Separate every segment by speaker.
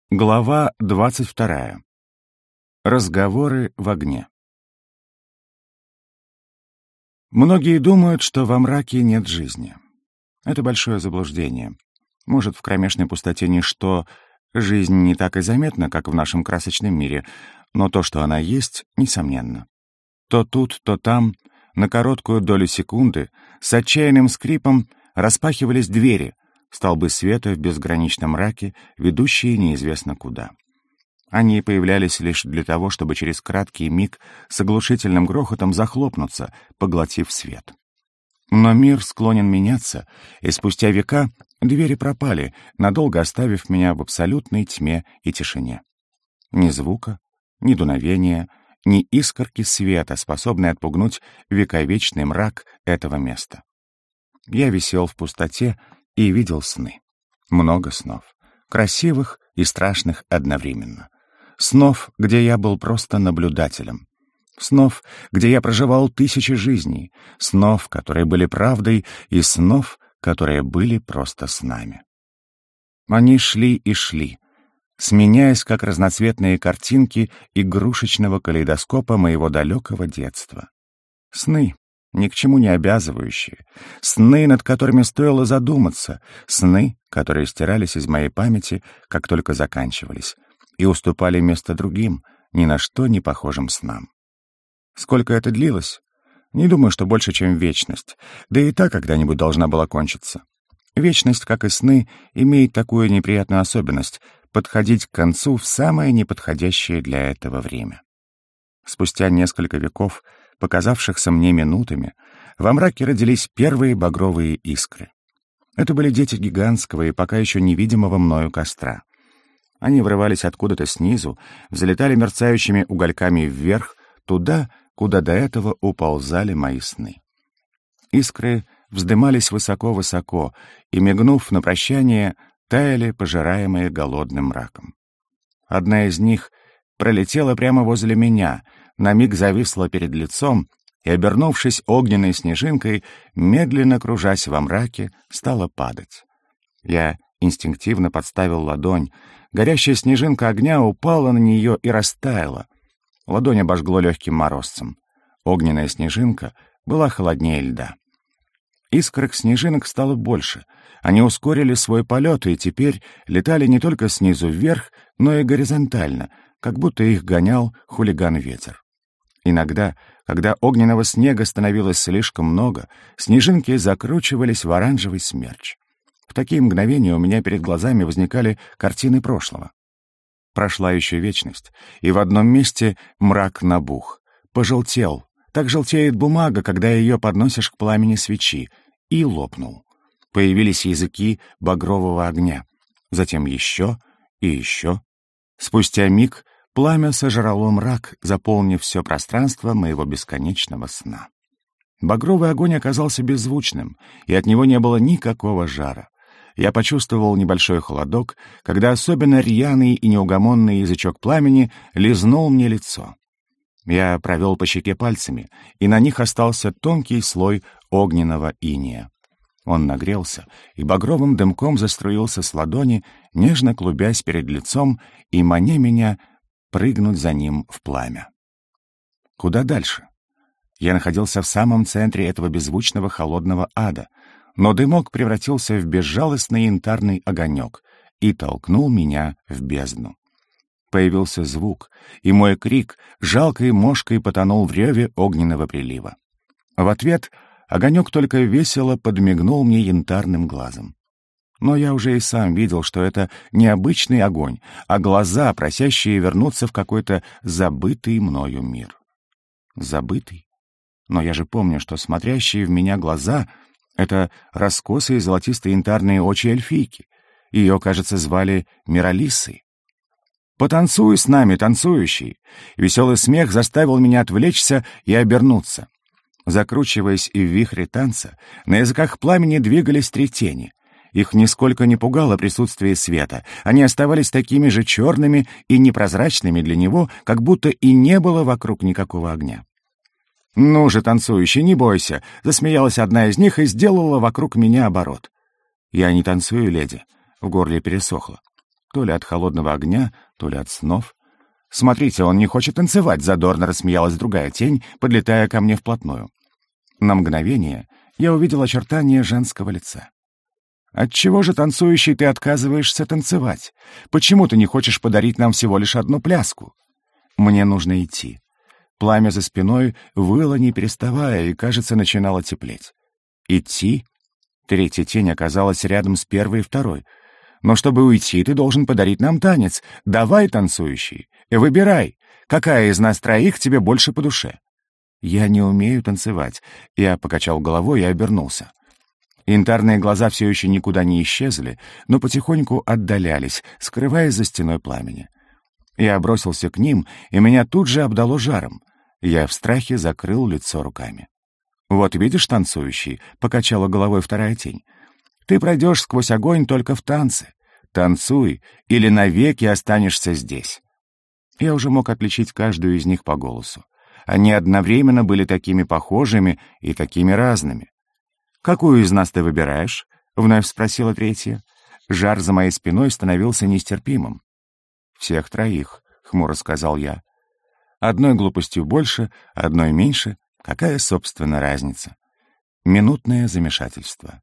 Speaker 1: Глава 22. Разговоры в огне. Многие думают, что во мраке нет жизни. Это большое заблуждение. Может, в кромешной пустоте ничто, жизнь не так и заметна, как в нашем красочном мире, но то, что она есть, несомненно. То тут, то там, на короткую долю секунды, с отчаянным скрипом распахивались двери, столбы света в безграничном мраке, ведущие неизвестно куда. Они появлялись лишь для того, чтобы через краткий миг с оглушительным грохотом захлопнуться, поглотив свет. Но мир склонен меняться, и спустя века двери пропали, надолго оставив меня в абсолютной тьме и тишине. Ни звука, ни дуновения, ни искорки света, способной отпугнуть вековечный мрак этого места. Я висел в пустоте и видел сны. Много снов. Красивых и страшных одновременно. Снов, где я был просто наблюдателем. Снов, где я проживал тысячи жизней. Снов, которые были правдой, и снов, которые были просто снами. Они шли и шли, сменяясь, как разноцветные картинки игрушечного калейдоскопа моего далекого детства. Сны, ни к чему не обязывающие, сны, над которыми стоило задуматься, сны, которые стирались из моей памяти, как только заканчивались, и уступали место другим, ни на что не похожим снам. Сколько это длилось? Не думаю, что больше, чем вечность, да и та когда-нибудь должна была кончиться. Вечность, как и сны, имеет такую неприятную особенность — подходить к концу в самое неподходящее для этого время. Спустя несколько веков, показавшихся мне минутами, во мраке родились первые багровые искры. Это были дети гигантского и пока еще невидимого мною костра. Они врывались откуда-то снизу, взлетали мерцающими угольками вверх, туда, куда до этого уползали мои сны. Искры вздымались высоко-высоко и, мигнув на прощание, таяли, пожираемые голодным мраком. Одна из них пролетела прямо возле меня, на миг зависла перед лицом и, обернувшись огненной снежинкой, медленно кружась во мраке, стала падать. Я инстинктивно подставил ладонь. Горящая снежинка огня упала на нее и растаяла. Ладонь обожгло легким морозцем. Огненная снежинка была холоднее льда. Искорок снежинок стало больше. Они ускорили свой полет и теперь летали не только снизу вверх, но и горизонтально, как будто их гонял хулиган-ветер. Иногда, когда огненного снега становилось слишком много, снежинки закручивались в оранжевый смерч. В такие мгновения у меня перед глазами возникали картины прошлого. Прошла еще вечность, и в одном месте мрак набух, пожелтел. Так желтеет бумага, когда ее подносишь к пламени свечи, и лопнул. Появились языки багрового огня. Затем еще и еще. Спустя миг пламя сожрало мрак, заполнив все пространство моего бесконечного сна. Багровый огонь оказался беззвучным, и от него не было никакого жара. Я почувствовал небольшой холодок, когда особенно рьяный и неугомонный язычок пламени лизнул мне лицо. Я провел по щеке пальцами, и на них остался тонкий слой огненного инея. Он нагрелся, и багровым дымком заструился с ладони, нежно клубясь перед лицом и маня меня прыгнуть за ним в пламя. Куда дальше? Я находился в самом центре этого беззвучного холодного ада, но дымок превратился в безжалостный янтарный огонек и толкнул меня в бездну. Появился звук, и мой крик жалкой мошкой потонул в реве огненного прилива. В ответ огонек только весело подмигнул мне янтарным глазом. Но я уже и сам видел, что это не обычный огонь, а глаза, просящие вернуться в какой-то забытый мною мир. Забытый? Но я же помню, что смотрящие в меня глаза — это раскосые золотисто-янтарные очи эльфийки. Ее, кажется, звали Миралиссой. «Потанцуй с нами, танцующий!» Веселый смех заставил меня отвлечься и обернуться. Закручиваясь и в вихре танца, на языках пламени двигались три тени. Их нисколько не пугало присутствие света. Они оставались такими же черными и непрозрачными для него, как будто и не было вокруг никакого огня. «Ну же, танцующий, не бойся!» — засмеялась одна из них и сделала вокруг меня оборот. «Я не танцую, леди», — в горле пересохло. То ли от холодного огня, то ли от снов. «Смотрите, он не хочет танцевать», — задорно рассмеялась другая тень, подлетая ко мне вплотную. На мгновение я увидел очертания женского лица. «Отчего же, танцующий, ты отказываешься танцевать? Почему ты не хочешь подарить нам всего лишь одну пляску?» «Мне нужно идти». Пламя за спиной выло, не переставая, и, кажется, начинало теплеть. «Идти?» Третья тень оказалась рядом с первой и второй. «Но чтобы уйти, ты должен подарить нам танец. Давай, танцующий, выбирай, какая из нас троих тебе больше по душе?» «Я не умею танцевать». Я покачал головой и обернулся. Янтарные глаза все еще никуда не исчезли, но потихоньку отдалялись, скрываясь за стеной пламени. Я бросился к ним, и меня тут же обдало жаром. Я в страхе закрыл лицо руками. «Вот видишь, танцующий», — покачала головой вторая тень, «ты пройдешь сквозь огонь только в танце. Танцуй, или навеки останешься здесь». Я уже мог отличить каждую из них по голосу. Они одновременно были такими похожими и такими разными. «Какую из нас ты выбираешь?» — вновь спросила третья. Жар за моей спиной становился нестерпимым. «Всех троих», — хмуро сказал я. «Одной глупостью больше, одной меньше. Какая, собственно, разница?» Минутное замешательство.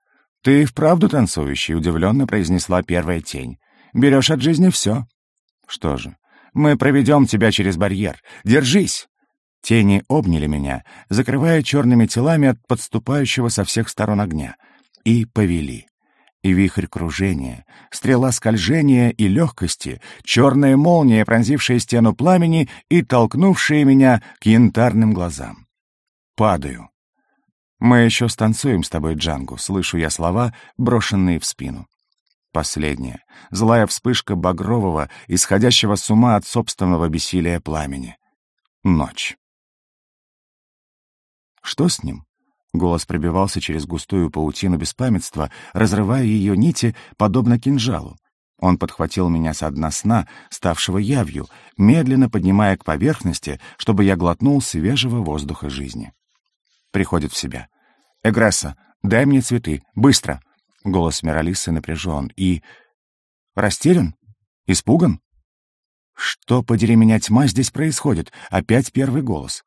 Speaker 1: «Ты вправду танцующий?» — удивленно произнесла первая тень. «Берешь от жизни все». «Что же, мы проведем тебя через барьер. Держись!» Тени обняли меня, закрывая черными телами от подступающего со всех сторон огня, и повели. И вихрь кружения, стрела скольжения и легкости, черная молния, пронзившая стену пламени и толкнувшая меня к янтарным глазам. Падаю. «Мы еще станцуем с тобой, Джангу», — слышу я слова, брошенные в спину. Последняя, злая вспышка багрового, исходящего с ума от собственного бессилия пламени. Ночь. «Что с ним?» Голос пробивался через густую паутину беспамятства, разрывая ее нити, подобно кинжалу. Он подхватил меня со дна сна, ставшего явью, медленно поднимая к поверхности, чтобы я глотнул свежего воздуха жизни. Приходит в себя. «Эгресса, дай мне цветы, быстро!» Голос Миралисы напряжен и... Растерян? Испуган? Что, подери меня, тьма, здесь происходит? Опять первый голос.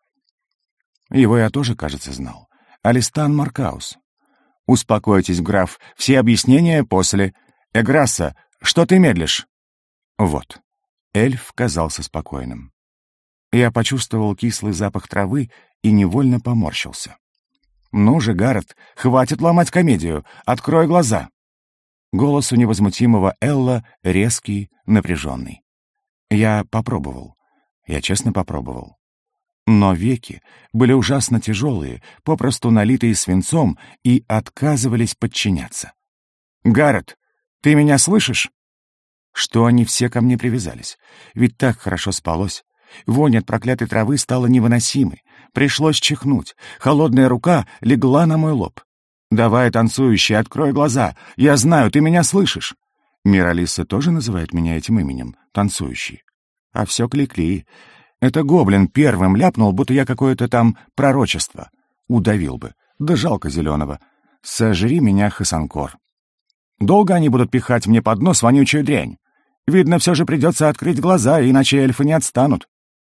Speaker 1: Его я тоже, кажется, знал. Алистан Маркаус. «Успокойтесь, граф, все объяснения после. Эграсса, что ты медлишь?» Вот. Эльф казался спокойным. Я почувствовал кислый запах травы и невольно поморщился. «Ну же, Гаррет, хватит ломать комедию, открой глаза!» Голос у невозмутимого Элла резкий, напряженный. Я попробовал. Я честно попробовал. Но веки были ужасно тяжелые, попросту налитые свинцом, и отказывались подчиняться. «Гаррет, ты меня слышишь?» Что они все ко мне привязались? Ведь так хорошо спалось. Вонь от проклятой травы стала невыносимой. Пришлось чихнуть. Холодная рука легла на мой лоб. «Давай, танцующий, открой глаза. Я знаю, ты меня слышишь». Миралиса тоже называет меня этим именем, танцующий. А все кликли. Это гоблин первым ляпнул, будто я какое-то там пророчество. Удавил бы. Да жалко зеленого. Сожри меня, Хасанкор. Долго они будут пихать мне под нос вонючую дрянь? Видно, все же придется открыть глаза, иначе эльфы не отстанут.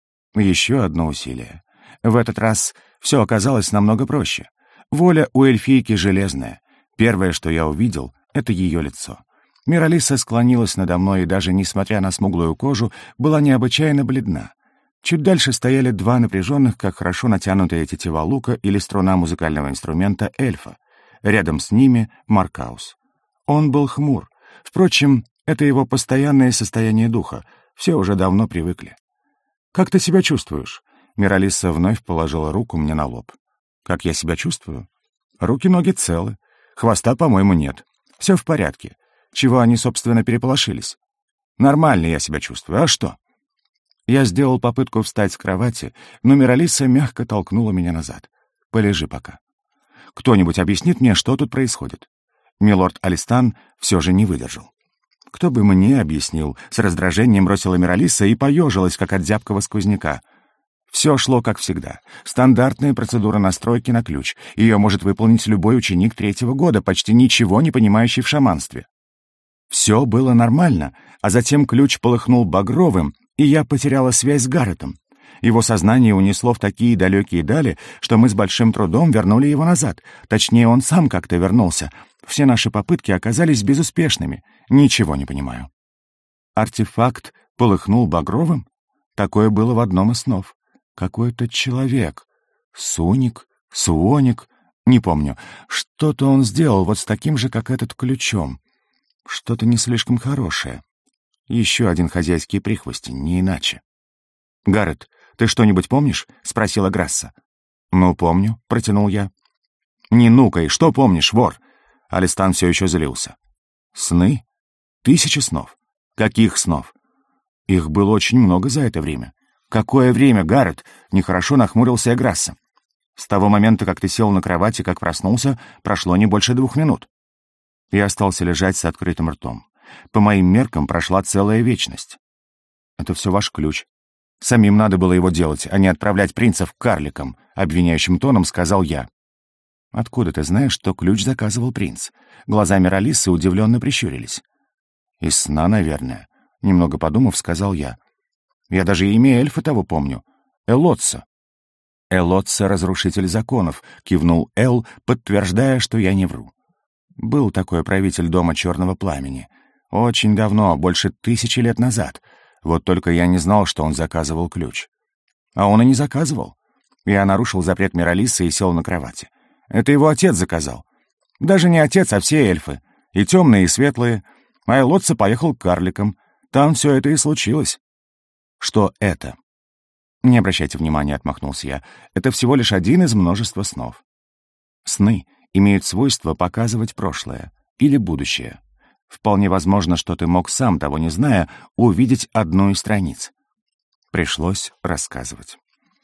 Speaker 1: Еще одно усилие. В этот раз все оказалось намного проще. Воля у эльфийки железная. Первое, что я увидел, — это ее лицо. Миралиса склонилась надо мной и даже, несмотря на смуглую кожу, была необычайно бледна. Чуть дальше стояли два напряженных, как хорошо натянутые тетива лука или струна музыкального инструмента эльфа. Рядом с ними — Маркаус. Он был хмур. Впрочем, это его постоянное состояние духа. Все уже давно привыкли. «Как ты себя чувствуешь?» Миралиса вновь положила руку мне на лоб. «Как я себя чувствую?» «Руки-ноги целы. Хвоста, по-моему, нет. Все в порядке. Чего они, собственно, переполошились?» «Нормально я себя чувствую. А что?» Я сделал попытку встать с кровати, но Миралиса мягко толкнула меня назад. «Полежи пока. Кто-нибудь объяснит мне, что тут происходит?» Милорд Алистан все же не выдержал. «Кто бы мне объяснил?» — с раздражением бросила Миралиса и поежилась, как от зябкого сквозняка. Все шло как всегда. Стандартная процедура настройки на ключ. Ее может выполнить любой ученик 3-го года, почти ничего не понимающий в шаманстве. Все было нормально, а затем ключ полыхнул багровым, и я потеряла связь с Гарретом. Его сознание унесло в такие далекие дали, что мы с большим трудом вернули его назад. Точнее, он сам как-то вернулся. Все наши попытки оказались безуспешными. Ничего не понимаю. Артефакт полыхнул багровым? Такое было в одном из снов. Какой-то человек. Суоник, не помню. Что-то он сделал вот с таким же, как этот, ключом. Что-то не слишком хорошее. Еще один хозяйский прихвостень, не иначе. «Гаррет, ты что-нибудь помнишь?» — спросила Грасса. «Ну, помню», — протянул я. «Не нукай, что помнишь, вор?» Алистан все еще злился. «Сны? 1000 снов. Каких снов?» «Их было очень много за это время». «Какое время, Гаррет?» — нехорошо нахмурился Грасса. «С того момента, как ты сел на кровати, как проснулся, прошло не больше 2 минут». Я остался лежать с открытым ртом. По моим меркам прошла целая вечность. «Это все ваш ключ. Самим надо было его делать, а не отправлять принцев к карликам», — обвиняющим тоном сказал я. «Откуда ты знаешь, что ключ заказывал принц?» Глаза Миралиссы удивленно прищурились. «Из сна, наверное», — немного подумав, сказал я. «Я даже имя эльфа того помню. Элотса». «Элотса — разрушитель законов», — кивнул Эл, подтверждая, что я не вру. «Был такой правитель дома Черного Пламени. Очень давно, больше 1000 лет назад. Вот только я не знал, что он заказывал ключ. А он и не заказывал. Я нарушил запрет Миралиссы и сел на кровати. Это его отец заказал. Даже не отец, а все эльфы. И темные, и светлые. А Элотса поехал к карликам. Там все это и случилось». «Что это?» «Не обращайте внимания», — отмахнулся я. «Это всего лишь один из множества снов». Сны имеют свойство показывать прошлое или будущее. Вполне возможно, что ты мог, сам того не зная, увидеть одну из страниц. Пришлось рассказывать.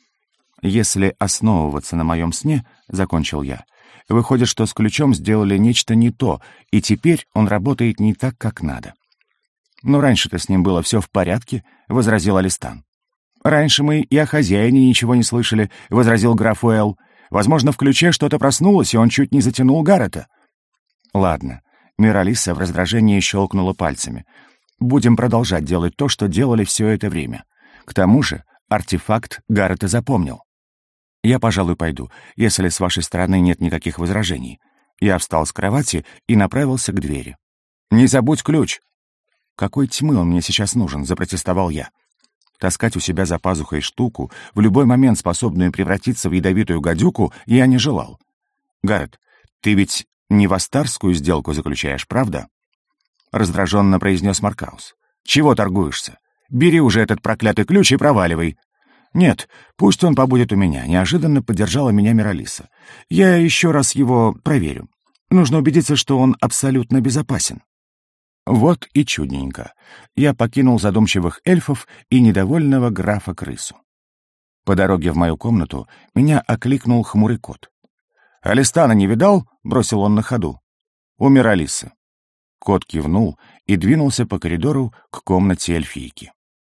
Speaker 1: «Если основываться на моем сне, — закончил я, — выходит, что с ключом сделали нечто не то, и теперь он работает не так, как надо». «Но раньше-то с ним было все в порядке», — возразил Алистан. «Раньше мы и о хозяине ничего не слышали», — возразил граф Уэлл. «Возможно, в ключе что-то проснулось, и он чуть не затянул Гаррета». «Ладно», — Миралисса в раздражении щелкнула пальцами. «Будем продолжать делать то, что делали все это время. К тому же артефакт Гаррета запомнил. Я, пожалуй, пойду, если с вашей стороны нет никаких возражений». Я встал с кровати и направился к двери. «Не забудь ключ!» «Какой тьмы он мне сейчас нужен?» — запротестовал я. Таскать у себя за пазухой штуку, в любой момент способную превратиться в ядовитую гадюку, я не желал. «Гаррет, ты ведь не вастарскую сделку заключаешь, правда?» Раздраженно произнес Маркаус. «Чего торгуешься? Бери уже этот проклятый ключ и проваливай». «Нет, пусть он побудет у меня», — неожиданно поддержала меня Миралисса. «Я еще раз его проверю. Нужно убедиться, что он абсолютно безопасен». Вот и чудненько. Я покинул задумчивых эльфов и недовольного графа-крысу. По дороге в мою комнату меня окликнул хмурый кот. «Алистана не видал?» — бросил он на ходу. «У Миралиссы». Кот кивнул и двинулся по коридору к комнате эльфийки.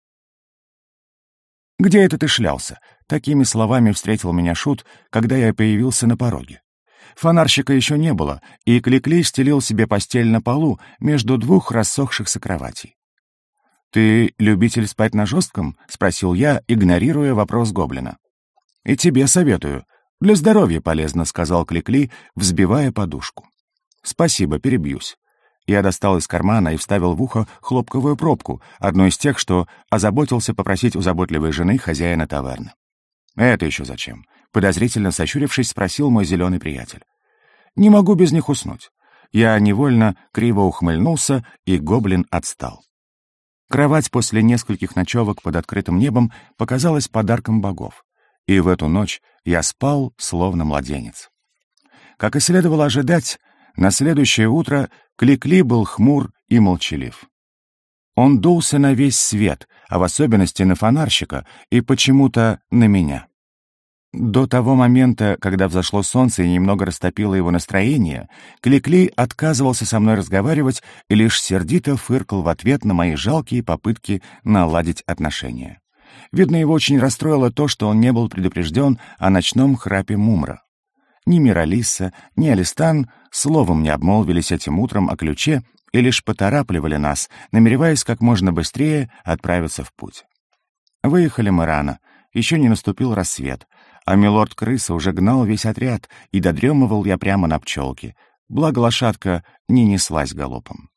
Speaker 1: «Где это ты шлялся?» — такими словами встретил меня Шут, когда я появился на пороге. Фонарщика еще не было, и Кликли стелил себе постель на полу между 2 рассохшихся кроватей. «Ты любитель спать на жестком?» — спросил я, игнорируя вопрос гоблина. «И тебе советую. Для здоровья полезно», — сказал Кликли, взбивая подушку. «Спасибо, перебьюсь». Я достал из кармана и вставил в ухо хлопковую пробку, одну из тех, что озаботился попросить у заботливой жены хозяина таверны. «Это еще зачем?» — подозрительно сощурившись, спросил мой зеленый приятель. «Не могу без них уснуть». Я невольно криво ухмыльнулся, и гоблин отстал. Кровать после нескольких ночевок под открытым небом показалась подарком богов, и в эту ночь я спал, словно младенец. Как и следовало ожидать, на следующее утро Кликли был хмур и молчалив. Он дулся на весь свет, а в особенности на фонарщика и почему-то на меня. До того момента, когда взошло солнце и немного растопило его настроение, Кликли отказывался со мной разговаривать и лишь сердито фыркал в ответ на мои жалкие попытки наладить отношения. Видно, его очень расстроило то, что он не был предупрежден о ночном храпе Мумра. Ни Миралисса, ни Алистан словом не обмолвились этим утром о ключе и лишь поторапливали нас, намереваясь как можно быстрее отправиться в путь. Выехали мы рано, еще не наступил рассвет, а милорд-крыса уже гнал весь отряд, и додремывал я прямо на пчелке, благо лошадка не неслась галопом.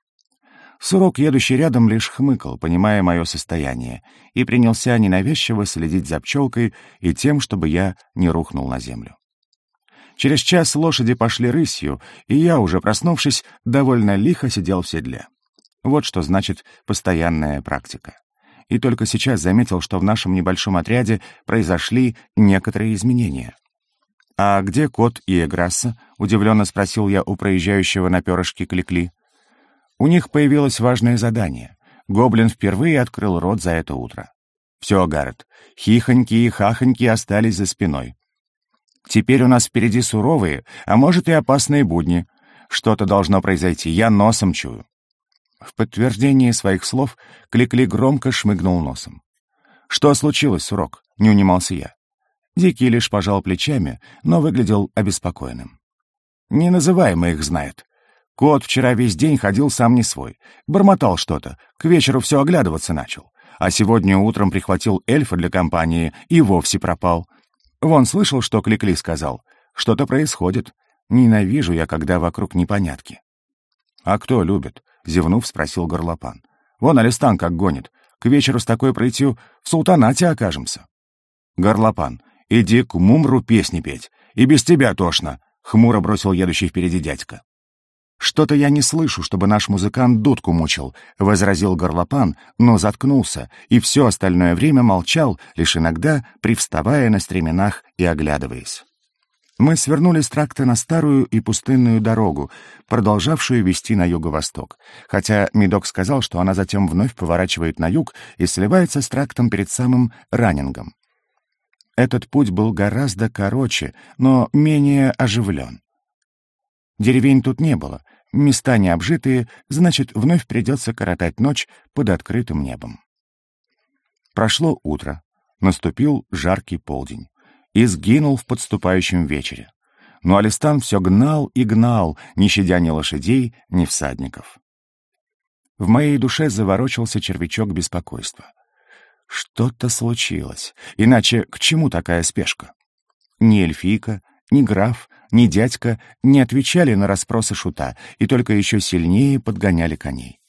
Speaker 1: Сурок, едущий рядом, лишь хмыкал, понимая мое состояние, и принялся ненавязчиво следить за пчелкой и тем, чтобы я не рухнул на землю. Через час лошади пошли рысью, и я, уже проснувшись, довольно лихо сидел в седле. Вот что значит постоянная практика. И только сейчас заметил, что в нашем небольшом отряде произошли некоторые изменения. «А где кот и Эграсса?» — удивленно спросил я у проезжающего на перышке Кликли. У них появилось важное задание. Гоблин впервые открыл рот за это утро. Все, Гаррет, хихоньки и хахоньки остались за спиной. Теперь у нас впереди суровые, а может и опасные будни. Что-то должно произойти, я носом чую. В подтверждение своих слов Кликли громко шмыгнул носом. «Что случилось, Сурок?» — не унимался я. Дикий лишь пожал плечами, но выглядел обеспокоенным. «Неназываемый их знает. Кот вчера весь день ходил сам не свой. Бормотал что-то, к вечеру все оглядываться начал. А сегодня утром прихватил эльфа для компании и вовсе пропал. Вон слышал, что Кликли сказал. Что-то происходит. Ненавижу я, когда вокруг непонятки». «А кто любит?» — зевнув, спросил Горлопан. «Вон Алистан как гонит. К вечеру с такой прытью в султанате окажемся». «Горлопан, иди к Мумру песни петь. И без тебя тошно», — хмуро бросил едущий впереди дядька. «Что-то я не слышу, чтобы наш музыкант дудку мучил», — возразил Горлопан, но заткнулся, и все остальное время молчал, лишь иногда привставая на стременах и оглядываясь. Мы свернули с тракта на старую и пустынную дорогу, продолжавшую вести на юго-восток, хотя Медок сказал, что она затем вновь поворачивает на юг и сливается с трактом перед самым Раннингом. Этот путь был гораздо короче, но менее оживлен. Деревень тут не было, места не обжитые, значит, вновь придется коротать ночь под открытым небом. Прошло утро, наступил жаркий полдень и сгинул в подступающем вечере. Но Алистан все гнал и гнал, не щадя ни лошадей, ни всадников. В моей душе заворочился червячок беспокойства. Что-то случилось, иначе к чему такая спешка? Ни эльфийка, ни граф, ни дядька не отвечали на расспросы шута и только еще сильнее подгоняли коней.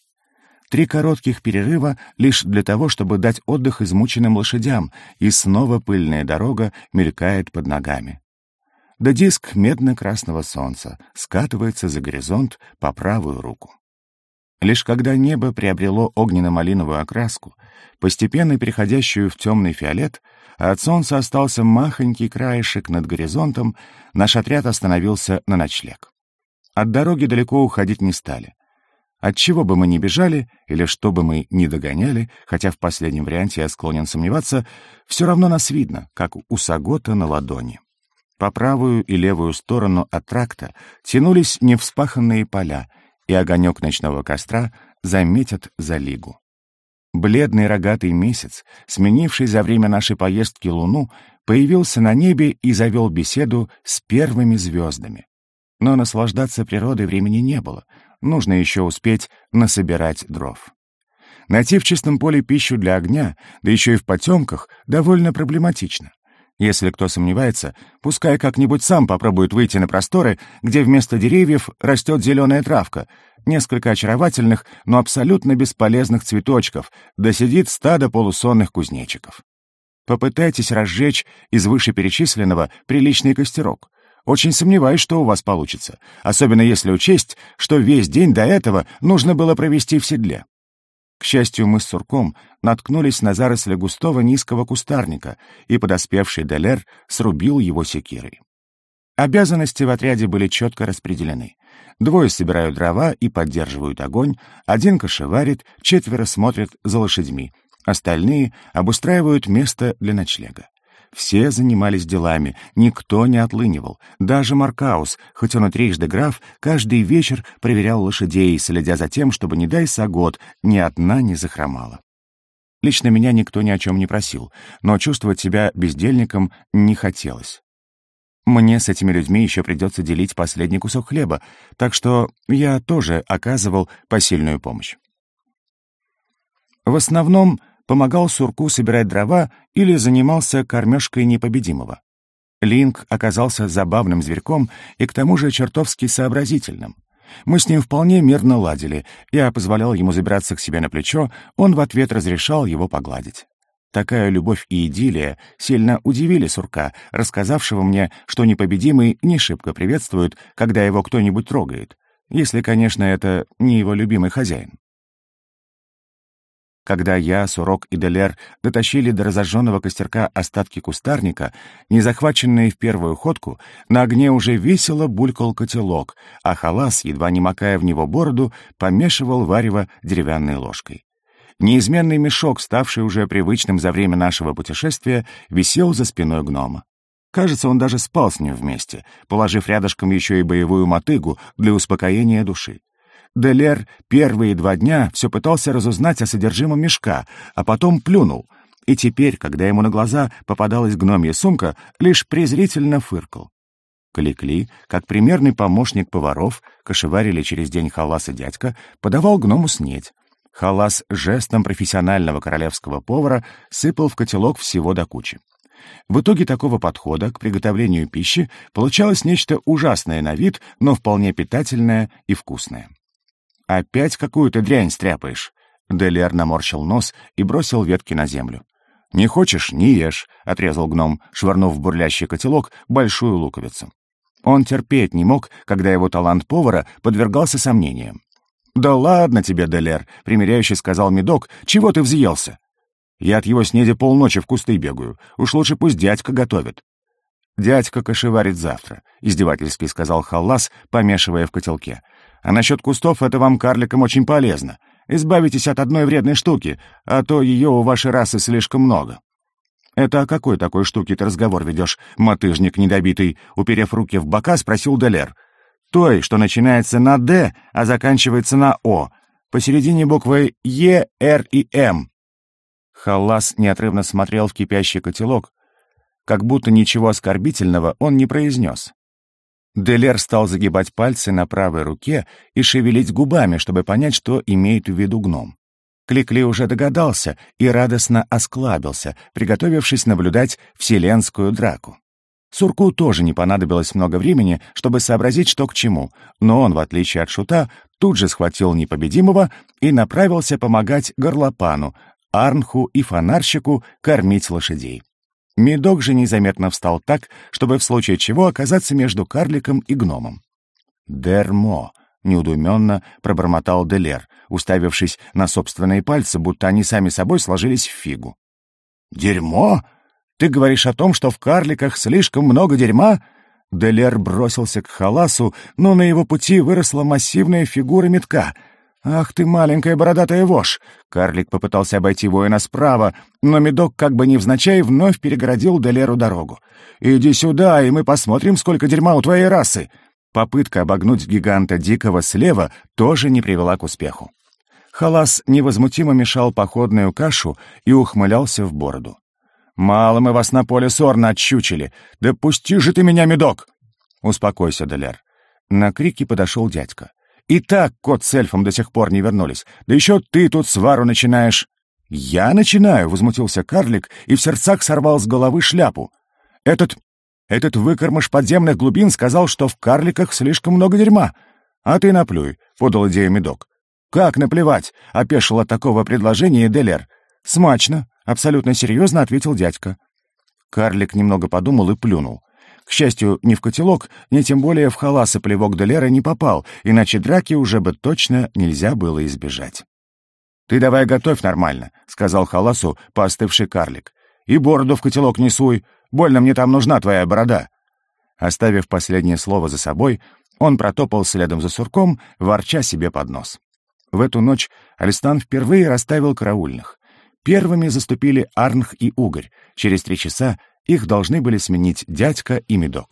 Speaker 1: 3 коротких перерыва лишь для того, чтобы дать отдых измученным лошадям, и снова пыльная дорога мелькает под ногами. Да диск медно-красного солнца скатывается за горизонт по правую руку. Лишь когда небо приобрело огненно-малиновую окраску, постепенно переходящую в темный фиолет, а от солнца остался махонький краешек над горизонтом, наш отряд остановился на ночлег. От дороги далеко уходить не стали. Отчего бы мы ни бежали, или что бы мы ни догоняли, хотя в последнем варианте я склонен сомневаться, все равно нас видно, как у Сагота на ладони. По правую и левую сторону от тракта тянулись невспаханные поля, и огонек ночного костра заметят за лигу. Бледный рогатый месяц, сменивший за время нашей поездки луну, появился на небе и завел беседу с первыми звездами. Но наслаждаться природой времени не было, нужно еще успеть насобирать дров. Найти в чистом поле пищу для огня, да еще и в потемках, довольно проблематично. Если кто сомневается, пускай как-нибудь сам попробует выйти на просторы, где вместо деревьев растет зеленая травка, несколько очаровательных, но абсолютно бесполезных цветочков, да сидит стадо полусонных кузнечиков. Попытайтесь разжечь из вышеперечисленного приличный костерок. Очень сомневаюсь, что у вас получится, особенно если учесть, что весь день до этого нужно было провести в седле. К счастью, мы с Сурком наткнулись на заросли густого низкого кустарника, и подоспевший Делер срубил его секирой. Обязанности в отряде были четко распределены. 2 собирают дрова и поддерживают огонь, 1 кошеварит, 4 смотрят за лошадьми, остальные обустраивают место для ночлега. Все занимались делами, никто не отлынивал. Даже Маркаус, хоть он и трижды граф, каждый вечер проверял лошадей, следя за тем, чтобы, не дай Сагот, ни одна не захромала. Лично меня никто ни о чем не просил, но чувствовать себя бездельником не хотелось. Мне с этими людьми еще придется делить последний кусок хлеба, так что я тоже оказывал посильную помощь. В основном помогал Сурку собирать дрова или занимался кормежкой непобедимого. Линк оказался забавным зверьком и к тому же чертовски сообразительным. Мы с ним вполне мирно ладили. Я позволял ему забираться к себе на плечо, он в ответ разрешал его погладить. Такая любовь и идиллия сильно удивили Сурка, рассказавшего мне, что непобедимый не шибко приветствует, когда его кто-нибудь трогает, если, конечно, это не его любимый хозяин. Когда я, Сурок и Делер дотащили до разожженного костерка остатки кустарника, не захваченные в первую ходку, на огне уже весело булькал котелок, а Халас, едва не макая в него бороду, помешивал варево деревянной ложкой. Неизменный мешок, ставший уже привычным за время нашего путешествия, висел за спиной гнома. Кажется, он даже спал с ним вместе, положив рядышком еще и боевую мотыгу для успокоения души. Делер первые 2 дня все пытался разузнать о содержимом мешка, а потом плюнул, и теперь, когда ему на глаза попадалась гномья сумка, лишь презрительно фыркал. Кликли, как примерный помощник поваров, кошеварили через день Халас и дядька, подавал гному снедь. Халас жестом профессионального королевского повара сыпал в котелок всего до кучи. В итоге такого подхода к приготовлению пищи получалось нечто ужасное на вид, но вполне питательное и вкусное. «Опять какую-то дрянь стряпаешь?» Делер наморщил нос и бросил ветки на землю. «Не хочешь — не ешь», — отрезал гном, швырнув в бурлящий котелок большую луковицу. Он терпеть не мог, когда его талант повара подвергался сомнениям. «Да ладно тебе, Делер», — примиряюще сказал Медок, — «чего ты взъелся? Я от его снеди полночи в кусты бегаю, уж лучше пусть дядька готовит». «Дядька кошеварит завтра», — издевательски сказал Халлас, помешивая в котелке. «А насчет кустов это вам, карликам, очень полезно. Избавитесь от одной вредной штуки, а то ее у вашей расы слишком много». «Это о какой такой штуке ты разговор ведешь, мотыжник недобитый?» Уперев руки в бока, спросил Делер. «Той, что начинается на «Д», а заканчивается на «О». Посередине буквы «Е», «Р» и «М». Халлас неотрывно смотрел в кипящий котелок, как будто ничего оскорбительного он не произнес. Делер стал загибать пальцы на правой руке и шевелить губами, чтобы понять, что имеет в виду гном. Кликли уже догадался и радостно осклабился, приготовившись наблюдать вселенскую драку. Сурку тоже не понадобилось много времени, чтобы сообразить, что к чему, но он, в отличие от Шута, тут же схватил непобедимого и направился помогать горлопану, Арнху и фонарщику кормить лошадей. Медок же незаметно встал так, чтобы в случае чего оказаться между карликом и гномом. «Дермо», — неудуменно пробормотал Делер, уставившись на собственные пальцы, будто они сами собой сложились в фигу. «Дерьмо? Ты говоришь о том, что в карликах слишком много дерьма?» Делер бросился к Халасу, но на его пути выросла массивная фигура Медка. «Ах ты, маленькая бородатая вошь!» Карлик попытался обойти воина справа, но Медок как бы невзначай вновь перегородил Делеру дорогу. «Иди сюда, и мы посмотрим, сколько дерьма у твоей расы!» Попытка обогнуть гиганта Дикого слева тоже не привела к успеху. Халас невозмутимо мешал походную кашу и ухмылялся в бороду. «Мало мы вас на поле Сорна отщучили! Да пусти же ты меня, Медок!» «Успокойся, Делер». На крики подошел дядька. «И так кот с эльфом до сих пор не вернулись. Да еще ты тут свару начинаешь». «Я начинаю», — возмутился карлик и в сердцах сорвал с головы шляпу. Этот выкормыш подземных глубин сказал, что в карликах слишком много дерьма. «А ты наплюй», — подал идею Медок. «Как наплевать?» — опешил от такого предложения Делер. «Смачно», — абсолютно серьезно ответил дядька. Карлик немного подумал и плюнул. К счастью, ни в котелок, ни тем более в Халаса плевок Делера не попал, иначе драки уже бы точно нельзя было избежать. «Ты давай готовь нормально», — сказал Халасу поостывший карлик. «И бороду в котелок не суй, больно мне там нужна твоя борода». Оставив последнее слово за собой, он протопал следом за Сурком, ворча себе под нос. В эту ночь Алистан впервые расставил караульных. Первыми заступили Арнх и Угорь. Через 3 часа их должны были сменить дядька и Медок.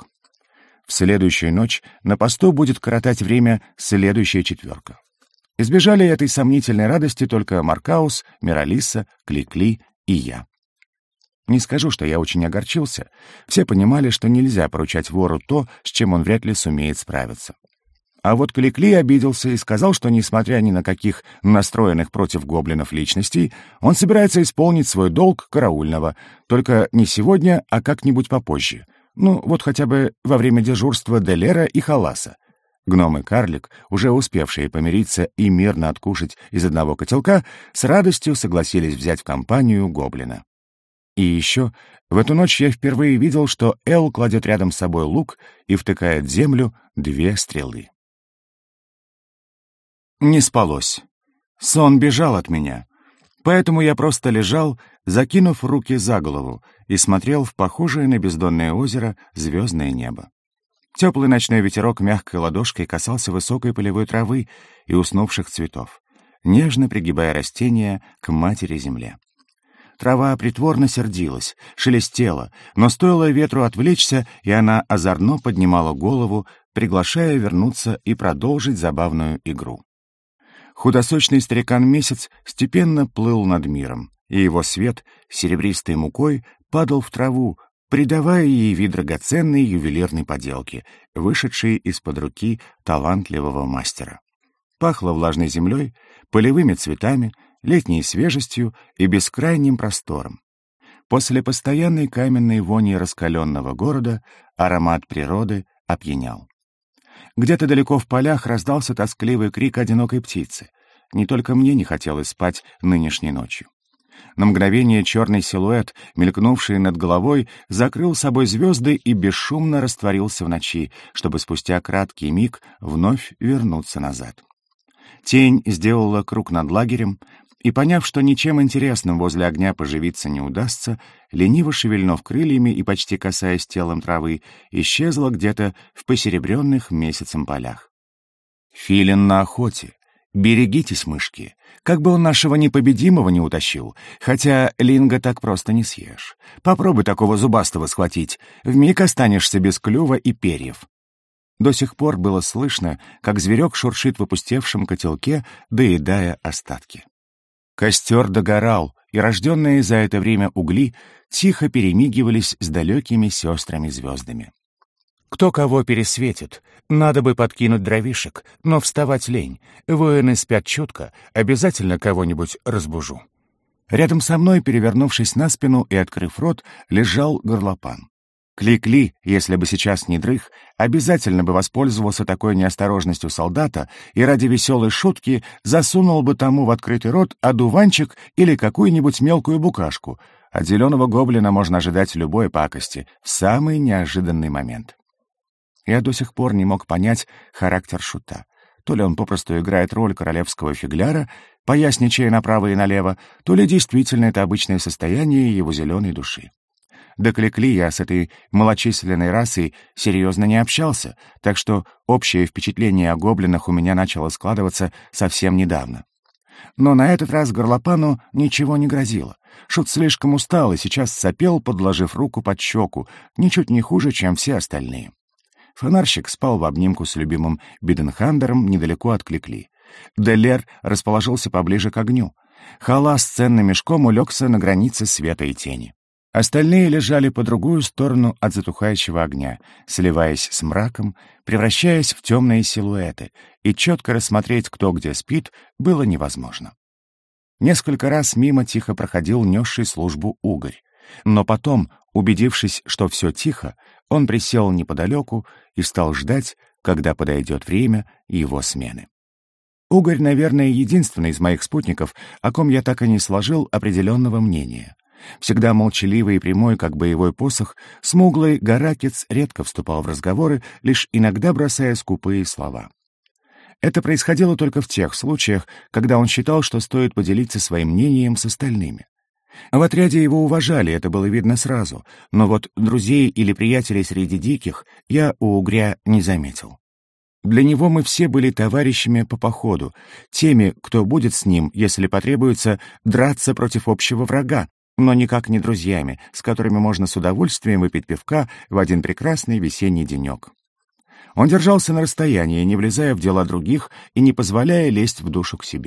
Speaker 1: В следующую ночь на посту будет коротать время следующая 4. Избежали этой сомнительной радости только Маркаус, Миралиса, Кликли и я. Не скажу, что я очень огорчился. Все понимали, что нельзя поручать вору то, с чем он вряд ли сумеет справиться. А вот Кликли обиделся и сказал, что, несмотря ни на каких настроенных против гоблинов личностей, он собирается исполнить свой долг караульного, только не сегодня, а как-нибудь попозже. Ну, вот хотя бы во время дежурства Делера и Халаса. Гном и карлик, уже успевшие помириться и мирно откушать из одного котелка, с радостью согласились взять в компанию гоблина. И еще в эту ночь я впервые видел, что Эл кладет рядом с собой лук и втыкает в землю 2 стрелы. Не спалось. Сон бежал от меня. Поэтому я просто лежал, закинув руки за голову, и смотрел в похожее на бездонное озеро звездное небо. Теплый ночной ветерок мягкой ладошкой касался высокой полевой травы и уснувших цветов, нежно пригибая растения к матери-земле. Трава притворно сердилась, шелестела, но стоило ветру отвлечься, и она озорно поднимала голову, приглашая вернуться и продолжить забавную игру. Худосочный старикан-месяц степенно плыл над миром, и его свет серебристой мукой падал в траву, придавая ей вид драгоценной ювелирной поделки, вышедшей из-под руки талантливого мастера. Пахло влажной землей, полевыми цветами, летней свежестью и бескрайним простором. После постоянной каменной вони раскаленного города аромат природы опьянял. Где-то далеко в полях раздался тоскливый крик одинокой птицы. Не только мне не хотелось спать нынешней ночью. На мгновение черный силуэт, мелькнувший над головой, закрыл собой звезды и бесшумно растворился в ночи, чтобы спустя краткий миг вновь вернуться назад. Тень сделала круг над лагерем, и, поняв, что ничем интересным возле огня поживиться не удастся, лениво шевельнув крыльями и почти касаясь телом травы, исчезла где-то в посеребренных месяцем полях. Филин на охоте. Берегитесь, мышки, как бы он нашего непобедимого не утащил, хотя линга так просто не съешь. Попробуй такого зубастого схватить, вмиг останешься без клюва и перьев. До сих пор было слышно, как зверек шуршит в опустевшем котелке, доедая остатки. Костер догорал, и рожденные за это время угли тихо перемигивались с далекими сестрами-звездами. Кто кого пересветит, надо бы подкинуть дровишек, но вставать лень. Воины спят чутко, обязательно кого-нибудь разбужу. Рядом со мной, перевернувшись на спину и открыв рот, лежал горлопан. Кликли, если бы сейчас не дрых, обязательно бы воспользовался такой неосторожностью солдата и ради веселой шутки засунул бы тому в открытый рот одуванчик или какую-нибудь мелкую букашку. От зеленого гоблина можно ожидать любой пакости в самый неожиданный момент. Я до сих пор не мог понять характер шута. То ли он попросту играет роль королевского фигляра, поясничая направо и налево, то ли действительно это обычное состояние его зеленой души. До Кликли я с этой малочисленной расой серьезно не общался, так что общее впечатление о гоблинах у меня начало складываться совсем недавно. Но на этот раз горлопану ничего не грозило. Шут слишком устал и сейчас сопел, подложив руку под щеку, ничуть не хуже, чем все остальные. Фонарщик спал в обнимку с любимым Биденхандером недалеко от Кликли. Делер расположился поближе к огню. Халас с ценным мешком улегся на границе света и тени. Остальные лежали по другую сторону от затухающего огня, сливаясь с мраком, превращаясь в темные силуэты, и четко рассмотреть, кто где спит, было невозможно. Несколько раз мимо тихо проходил несший службу угорь, но потом, убедившись, что все тихо, он присел неподалеку и стал ждать, когда подойдет время его смены. Угорь, наверное, единственный из моих спутников, о ком я так и не сложил определенного мнения. Всегда молчаливый и прямой, как боевой посох, смуглый горакец редко вступал в разговоры, лишь иногда бросая скупые слова. Это происходило только в тех случаях, когда он считал, что стоит поделиться своим мнением с остальными. В отряде его уважали, это было видно сразу, но вот друзей или приятелей среди диких я у угря не заметил. Для него мы все были товарищами по походу, теми, кто будет с ним, если потребуется, драться против общего врага, но никак не друзьями, с которыми можно с удовольствием выпить пивка в один прекрасный весенний денек. Он держался на расстоянии, не влезая в дела других и не позволяя лезть в душу к себе.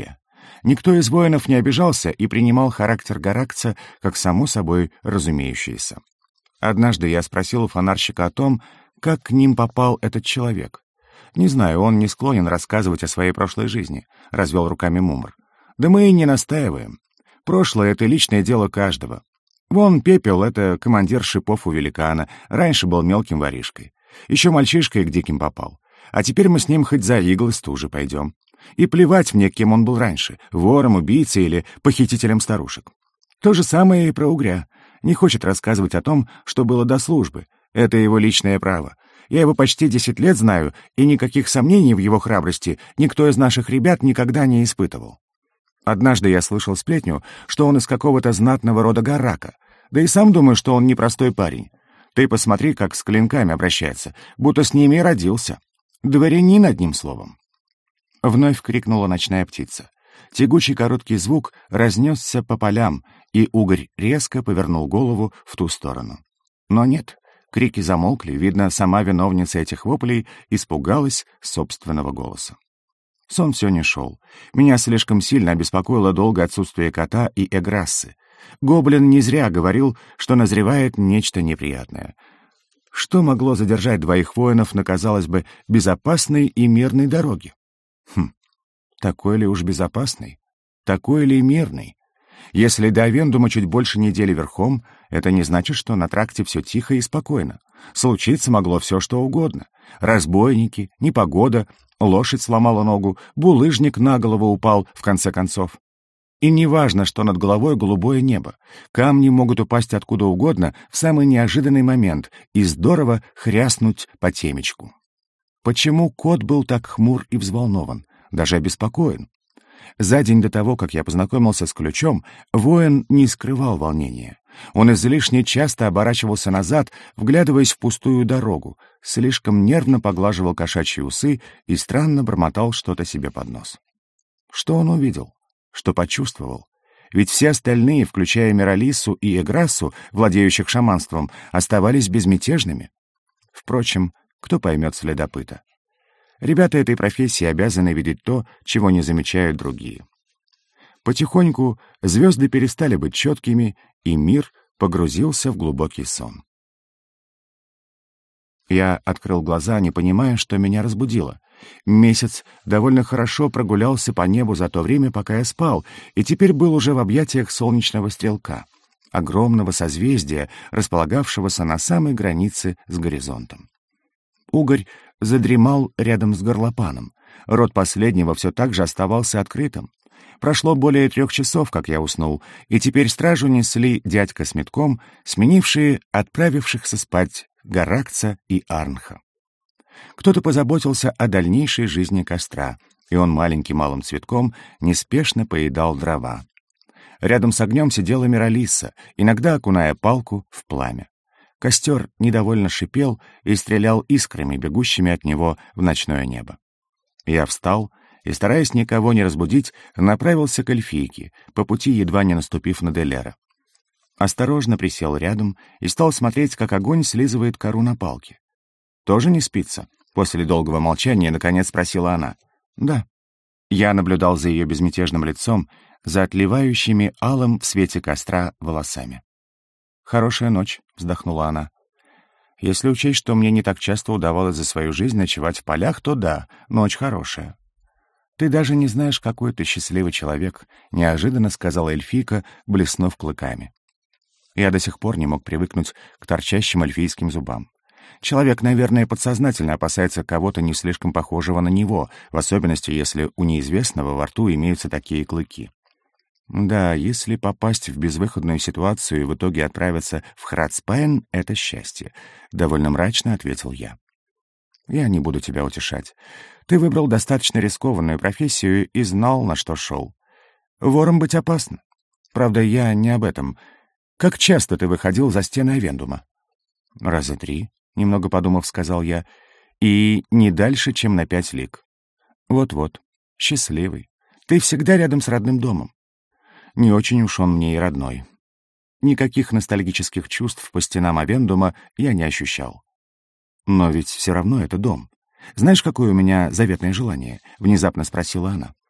Speaker 1: Никто из воинов не обижался и принимал характер Гаракца как само собой разумеющееся. Однажды я спросил у фонарщика о том, как к ним попал этот человек. «Не знаю, он не склонен рассказывать о своей прошлой жизни», — развел руками Мумр. «Да мы и не настаиваем. Прошлое — это личное дело каждого. Вон Пепел — это командир шипов у великана, раньше был мелким воришкой. Еще мальчишкой к диким попал. А теперь мы с ним хоть за иглы стужи пойдем. И плевать мне, кем он был раньше — вором, убийцей или похитителем старушек. То же самое и про Угря. Не хочет рассказывать о том, что было до службы. Это его личное право. Я его почти 10 лет знаю, и никаких сомнений в его храбрости никто из наших ребят никогда не испытывал. Однажды я слышал сплетню, что он из какого-то знатного рода Гарака. Да и сам думаю, что он непростой парень. Ты посмотри, как с клинками обращается, будто с ними и родился. Дворянин, одним словом». Вновь крикнула ночная птица. Тягучий короткий звук разнесся по полям, и Угорь резко повернул голову в ту сторону. Но нет, крики замолкли, видно, сама виновница этих воплей испугалась собственного голоса. Сон все не шел. Меня слишком сильно обеспокоило долгое отсутствие кота и Эграссы. Гоблин не зря говорил, что назревает нечто неприятное. Что могло задержать двоих воинов на, казалось бы, безопасной и мирной дороге? Такой ли уж безопасный? Такой ли мирный? Если до Авендума чуть больше недели верхом, это не значит, что на тракте все тихо и спокойно. Случиться могло все, что угодно. Разбойники, непогода, лошадь сломала ногу, булыжник на голову упал, в конце концов. И не важно, что над головой голубое небо. Камни могут упасть откуда угодно в самый неожиданный момент и здорово хряснуть по темечку. Почему кот был так хмур и взволнован, даже обеспокоен? За день до того, как я познакомился с Ключом, воин не скрывал волнения. Он излишне часто оборачивался назад, вглядываясь в пустую дорогу, слишком нервно поглаживал кошачьи усы и странно бормотал что-то себе под нос. Что он увидел? Что почувствовал? Ведь все остальные, включая Миралису и Эграссу, владеющих шаманством, оставались безмятежными. Впрочем, кто поймет следопыта? Ребята этой профессии обязаны видеть то, чего не замечают другие. Потихоньку звезды перестали быть четкими, и мир погрузился в глубокий сон. Я открыл глаза, не понимая, что меня разбудило. Месяц довольно хорошо прогулялся по небу за то время, пока я спал, и теперь был уже в объятиях солнечного стрелка, огромного созвездия, располагавшегося на самой границе с горизонтом. Угорь задремал рядом с горлопаном. Рот последнего все так же оставался открытым. Прошло более 3 часов, как я уснул, и теперь стражу несли дядька с метком, сменившие отправившихся спать Гаракца и Арнха. Кто-то позаботился о дальнейшей жизни костра, и он маленьким малым цветком неспешно поедал дрова. Рядом с огнем сидела Миралиса, иногда окуная палку в пламя. Костер недовольно шипел и стрелял искрами, бегущими от него в ночное небо. Я встал и, стараясь никого не разбудить, направился к эльфийке, по пути едва не наступив на Делера. Осторожно присел рядом и стал смотреть, как огонь слизывает кору на палке. «Тоже не спится?» — после долгого молчания наконец спросила она. «Да». Я наблюдал за ее безмятежным лицом, за отливающими алым в свете костра волосами. «Хорошая ночь», — вздохнула она. «Если учесть, что мне не так часто удавалось за свою жизнь ночевать в полях, то да, ночь хорошая». «Ты даже не знаешь, какой ты счастливый человек», — неожиданно сказала эльфийка, блеснув клыками. Я до сих пор не мог привыкнуть к торчащим эльфийским зубам. Человек, наверное, подсознательно опасается кого-то не слишком похожего на него, в особенности, если у неизвестного во рту имеются такие клыки. Да, если попасть в безвыходную ситуацию и в итоге отправиться в Храдспайн — это счастье, — довольно мрачно ответил я. Я не буду тебя утешать. Ты выбрал достаточно рискованную профессию и знал, на что шел. Вором быть опасно. Правда, я не об этом. Как часто ты выходил за стены Авендума? 3 раза, немного подумав, сказал я, и не дальше, чем на 5 лиг. Вот-вот, счастливый. Ты всегда рядом с родным домом. Не очень уж он мне и родной. Никаких ностальгических чувств по стенам Авендума я не ощущал. Но ведь все равно это дом. Знаешь, какое у меня заветное желание? Внезапно спросила она.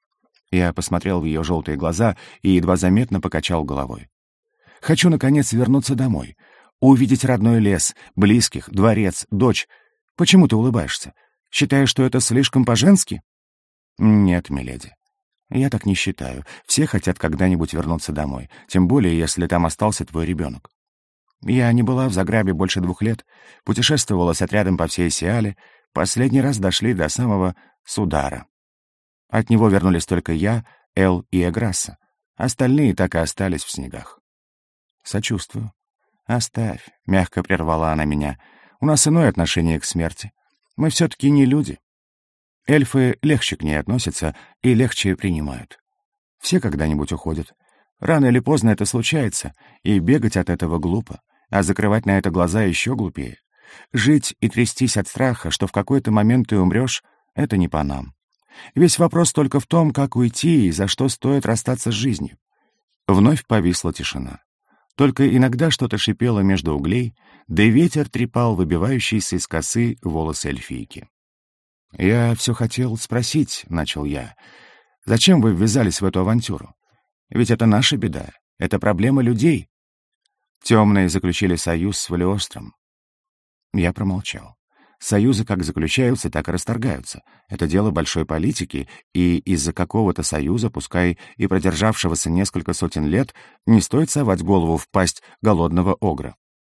Speaker 1: Я посмотрел в ее желтые глаза и едва заметно покачал головой. «Хочу, наконец, вернуться домой, увидеть родной лес, близких, дворец, дочь. Почему ты улыбаешься? Считаешь, что это слишком по-женски?» «Нет, миледи. Я так не считаю. Все хотят когда-нибудь вернуться домой, тем более, если там остался твой ребенок. Я не была в Загребе больше 2 лет, путешествовала с отрядом по всей Сиале, последний раз дошли до самого Судара. От него вернулись только я, Эл и Эграсса. Остальные так и остались в снегах. Сочувствую. Оставь, — мягко прервала она меня. У нас иное отношение к смерти. Мы все-таки не люди. Эльфы легче к ней относятся и легче принимают. Все когда-нибудь уходят. Рано или поздно это случается, и бегать от этого глупо, а закрывать на это глаза еще глупее. Жить и трястись от страха, что в какой-то момент ты умрешь, — это не по нам. Весь вопрос только в том, как уйти и за что стоит расстаться с жизнью. Вновь повисла тишина. Только иногда что-то шипело между углей, да и ветер трепал выбивающиеся из косы волосы эльфийки. «Я все хотел спросить», — начал я, — «зачем вы ввязались в эту авантюру? Ведь это наша беда, это проблема людей». Темные заключили союз с Валиостром. Я промолчал. Союзы как заключаются, так и расторгаются. Это дело большой политики, и из-за какого-то союза, пускай и продержавшегося несколько сотен лет, не стоит совать голову в пасть голодного огра.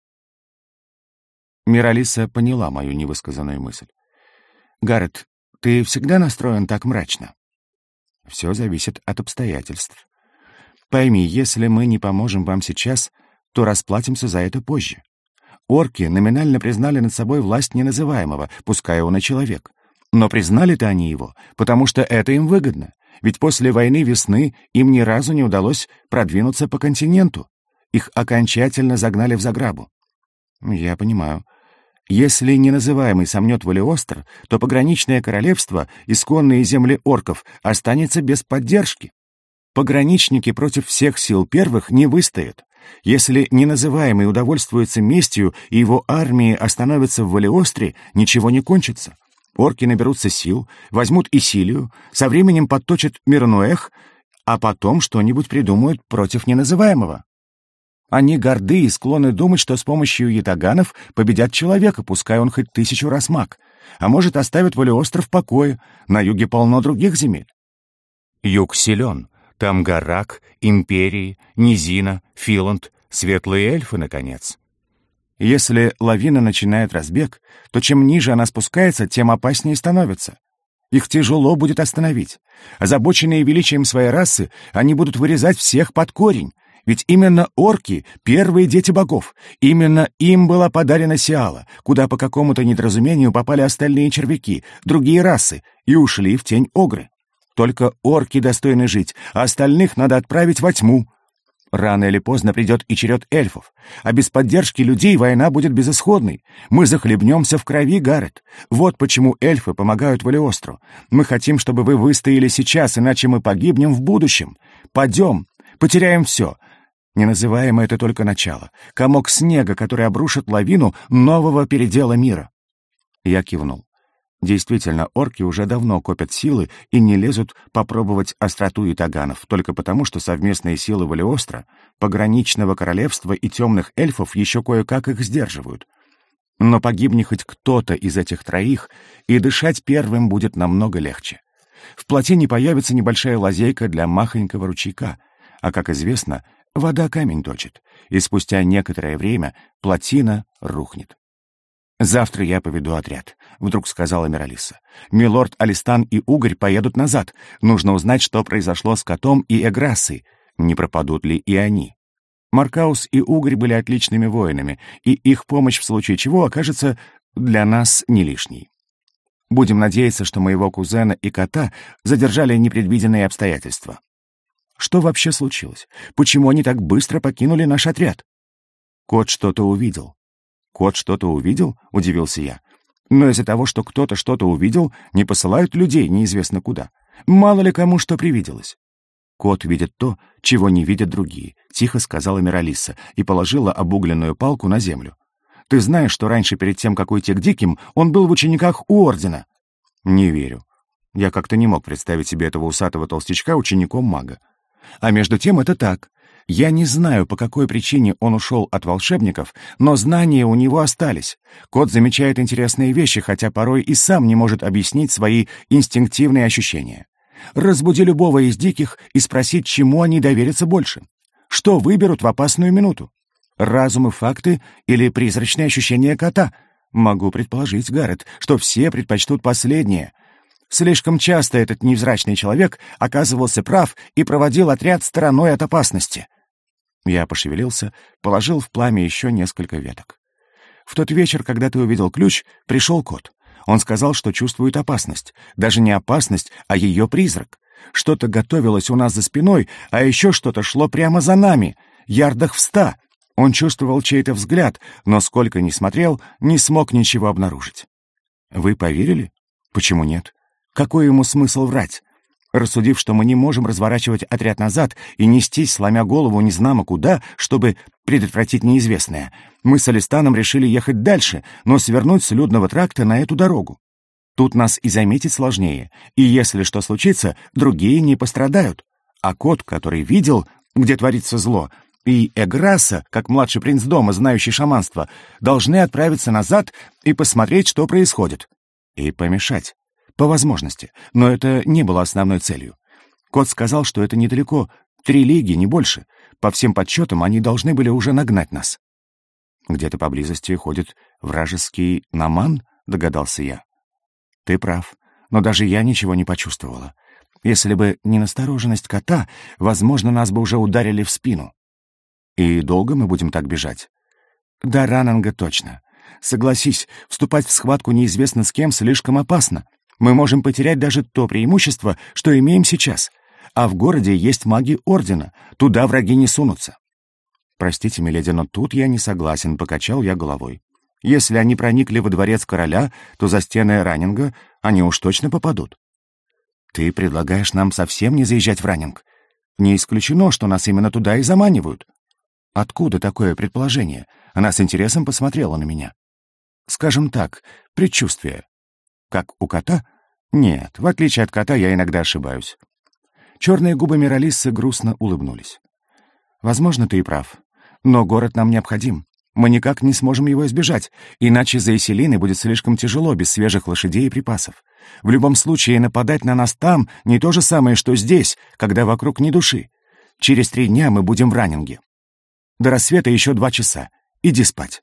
Speaker 1: Миралиса поняла мою невысказанную мысль. «Гаррет, ты всегда настроен так мрачно?» «Все зависит от обстоятельств. Пойми, если мы не поможем вам сейчас, то расплатимся за это позже. Орки номинально признали над собой власть неназываемого, пускай он и человек. Но признали-то они его, потому что это им выгодно. Ведь после войны весны им ни разу не удалось продвинуться по континенту. Их окончательно загнали в Заграбу. Я понимаю. Если неназываемый сомнет Валиостр, то пограничное королевство, исконные земли орков, останется без поддержки. Пограничники против всех сил первых не выстоят. Если неназываемый удовольствуется местью и его армии остановятся в Валиостре, ничего не кончится. Орки наберутся сил, возьмут Исилию, со временем подточат Мирнуэх, а потом что-нибудь придумают против неназываемого. Они горды и склонны думать, что с помощью ятаганов победят человека, пускай он хоть 1000 раз маг, а может, оставят Валиостр в покое, на юге полно других земель. Юг силен. Там Гарак, Империи, Низина, Филанд, светлые эльфы, наконец. Если лавина начинает разбег, то чем ниже она спускается, тем опаснее становится. Их тяжело будет остановить. Озабоченные величием своей расы, они будут вырезать всех под корень. Ведь именно орки — первые дети богов. Именно им была подарена Сиала, куда по какому-то недоразумению попали остальные червяки, другие расы, и ушли в тень Огры. Только орки достойны жить, а остальных надо отправить во тьму. Рано или поздно придет и черед эльфов, а без поддержки людей война будет безысходной. Мы захлебнемся в крови, Гаррет. Вот почему эльфы помогают Валиостру. Мы хотим, чтобы вы выстояли сейчас, иначе мы погибнем в будущем. Падем, потеряем все. Неназываемое — это только начало. Комок снега, который обрушит лавину нового передела мира. Я кивнул. Действительно, орки уже давно копят силы и не лезут попробовать остроту ятаганов, только потому, что совместные силы Валиостра, пограничного королевства и темных эльфов еще кое-как их сдерживают. Но погибни хоть кто-то из этих троих, и дышать первым будет намного легче. В плотине появится небольшая лазейка для махонького ручейка, а, как известно, вода камень точит, и спустя некоторое время плотина рухнет. «Завтра я поведу отряд», — вдруг сказала Миралиса. «Милорд Алистан и Угорь поедут назад. Нужно узнать, что произошло с котом и Эграссой. Не пропадут ли и они?» Маркаус и Угорь были отличными воинами, и их помощь в случае чего окажется для нас не лишней. Будем надеяться, что моего кузена и кота задержали непредвиденные обстоятельства. Что вообще случилось? Почему они так быстро покинули наш отряд? Кот что-то увидел. «Кот что-то увидел?» — удивился я. «Но из-за того, что кто-то что-то увидел, не посылают людей неизвестно куда. Мало ли кому что привиделось». «Кот видит то, чего не видят другие», — тихо сказала Миралиса и положила обугленную палку на землю. «Ты знаешь, что раньше, перед тем, как уйти к диким, он был в учениках у Ордена?» «Не верю». Я как-то не мог представить себе этого усатого толстячка учеником мага. А между тем это так. Я не знаю, по какой причине он ушел от волшебников, но знания у него остались. Кот замечает интересные вещи, хотя порой и сам не может объяснить свои инстинктивные ощущения. Разбуди любого из диких и спроси, чему они доверятся больше. Что выберут в опасную минуту? Разум и факты или призрачные ощущения кота? Могу предположить, Гаррет, что все предпочтут последнее. Слишком часто этот невзрачный человек оказывался прав и проводил отряд стороной от опасности. Я пошевелился, положил в пламя еще несколько веток. В тот вечер, когда ты увидел ключ, пришел кот. Он сказал, что чувствует опасность. Даже не опасность, а ее призрак. Что-то готовилось у нас за спиной, а еще что-то шло прямо за нами, ярдах в 100. Он чувствовал чей-то взгляд, но сколько ни смотрел, не смог ничего обнаружить. Вы поверили? Почему нет? Какой ему смысл врать? Рассудив, что мы не можем разворачивать отряд назад и нестись, сломя голову незнамо куда, чтобы предотвратить неизвестное, мы с Алистаном решили ехать дальше, но свернуть с людного тракта на эту дорогу. Тут нас и заметить сложнее, и если что случится, другие не пострадают. А кот, который видел, где творится зло, и Эграсса, как младший принц дома, знающий шаманство, должны отправиться назад и посмотреть, что происходит. И помешать. По возможности, но это не было основной целью. Кот сказал, что это недалеко, 3 лиги, не больше. По всем подсчетам, они должны были уже нагнать нас. Где-то поблизости ходит вражеский наман, догадался я. Ты прав, но даже я ничего не почувствовала. Если бы не настороженность кота, возможно, нас бы уже ударили в спину. И долго мы будем так бежать? До Раннинга точно. Согласись, вступать в схватку неизвестно с кем слишком опасно. Мы можем потерять даже то преимущество, что имеем сейчас. А в городе есть маги Ордена, туда враги не сунутся. Простите, миледи, но тут я не согласен, покачал я головой. Если они проникли во дворец короля, то за стены Раннинга они уж точно попадут. Ты предлагаешь нам совсем не заезжать в Раннинг? Не исключено, что нас именно туда и заманивают. Откуда такое предположение? Она с интересом посмотрела на меня. Скажем так, предчувствие. Как у кота? Нет, в отличие от кота я иногда ошибаюсь. Черные губы Миралиссы грустно улыбнулись. Возможно, ты и прав. Но город нам необходим. Мы никак не сможем его избежать, иначе за Эселиной будет слишком тяжело без свежих лошадей и припасов. В любом случае, нападать на нас там не то же самое, что здесь, когда вокруг ни души. Через 3 дня мы будем в Раннинге. До рассвета еще 2 часа. Иди спать.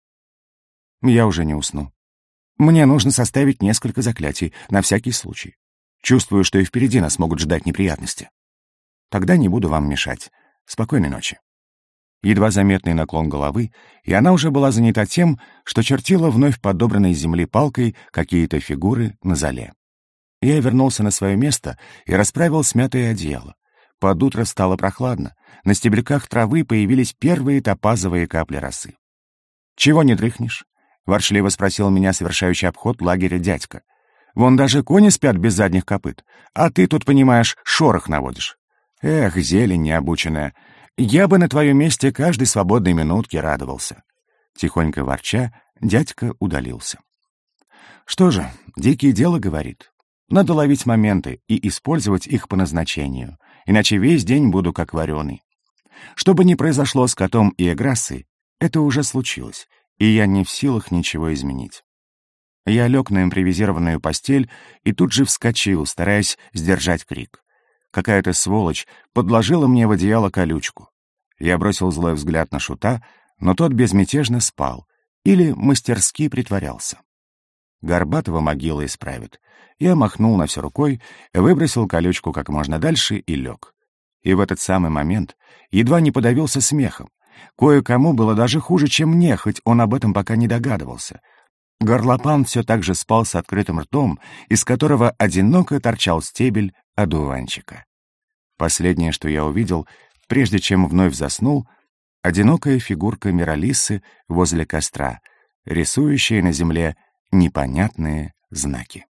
Speaker 1: Я уже не усну. Мне нужно составить несколько заклятий, на всякий случай. Чувствую, что и впереди нас могут ждать неприятности. Тогда не буду вам мешать. Спокойной ночи. Едва заметный наклон головы, и она уже была занята тем, что чертила вновь подобранной с земли палкой какие-то фигуры на золе. Я вернулся на свое место и расправил смятое одеяло. Под утро стало прохладно, на стебляках травы появились первые топазовые капли росы. «Чего не дрыхнешь?» — ворчливо спросил меня совершающий обход лагеря дядька. «Вон даже кони спят без задних копыт, а ты тут, понимаешь, шорох наводишь. Эх, зелень необученная, я бы на твоем месте каждой свободной минутке радовался». Тихонько ворча, дядька удалился. Что же, дикие дело говорит. Надо ловить моменты и использовать их по назначению, иначе весь день буду как вареный. Что бы ни произошло с котом и Эграссой, это уже случилось, и я не в силах ничего изменить. Я лег на импровизированную постель и тут же вскочил, стараясь сдержать крик. Какая-то сволочь подложила мне в одеяло колючку. Я бросил злой взгляд на Шута, но тот безмятежно спал или мастерски притворялся. Горбатого могила исправит. Я махнул на все рукой, выбросил колючку как можно дальше и лег. И в этот самый момент едва не подавился смехом. Кое-кому было даже хуже, чем мне, хоть он об этом пока не догадывался. Горлопан все так же спал с открытым ртом, из которого одиноко торчал стебель одуванчика. Последнее, что я увидел, прежде чем вновь заснул, одинокая фигурка Миралиссы возле костра, рисующая на земле непонятные знаки.